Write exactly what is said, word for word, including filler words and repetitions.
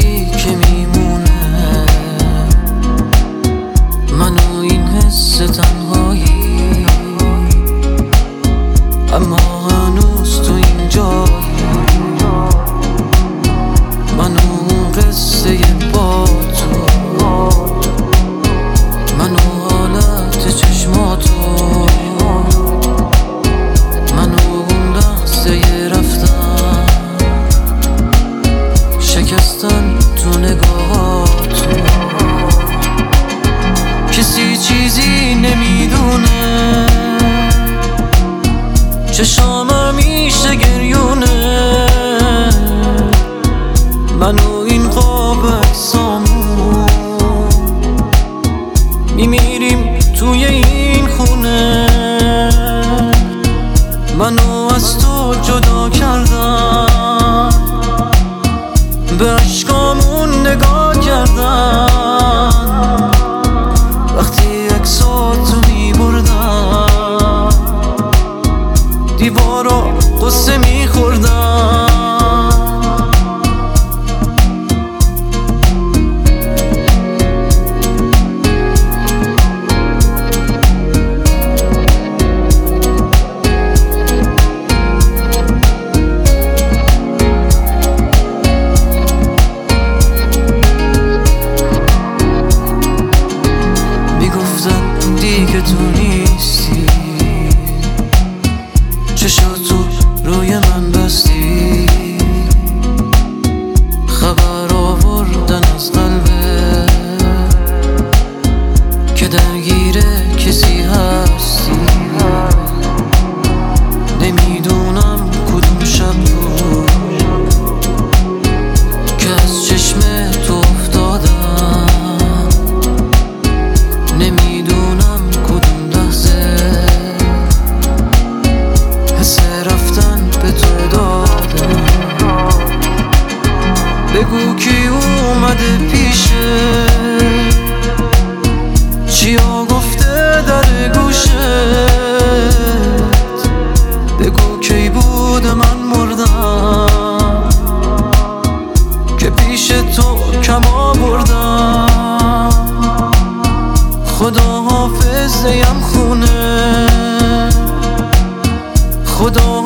حسی که میمونه، من و این حس تنهایی، اما هنوز تو اینجایی. من و اون قصه با تو، من و حالت چشماتو، من و اون لحظه رفتن، شکستن تو نگاهاتو. کسی چیزی نمیدونه، چشام همیشه گریونه، من و این قاب اکسامون میمیریم توی این خونه. منو از تو جدا کردن، به عشقامون نگاه کردن، وقتی عکساتو میبردن دیوارو قصه میخوردن. دیگه تو نیستی، چشاتو روی من بستی، خبر آوردن از قلبه که درگیر کسی هستی. نمیدونم کدوم شب بود که از چشم تو افتادم، نمیدونم کدوم لحظه حس رفتن به تو دادم. بگو کی اومده پیشه، چیا گفته در گوشت، بگو کی بود من مردم که پیش تو کم آوردم. خدا حافظ یم خونه، خدا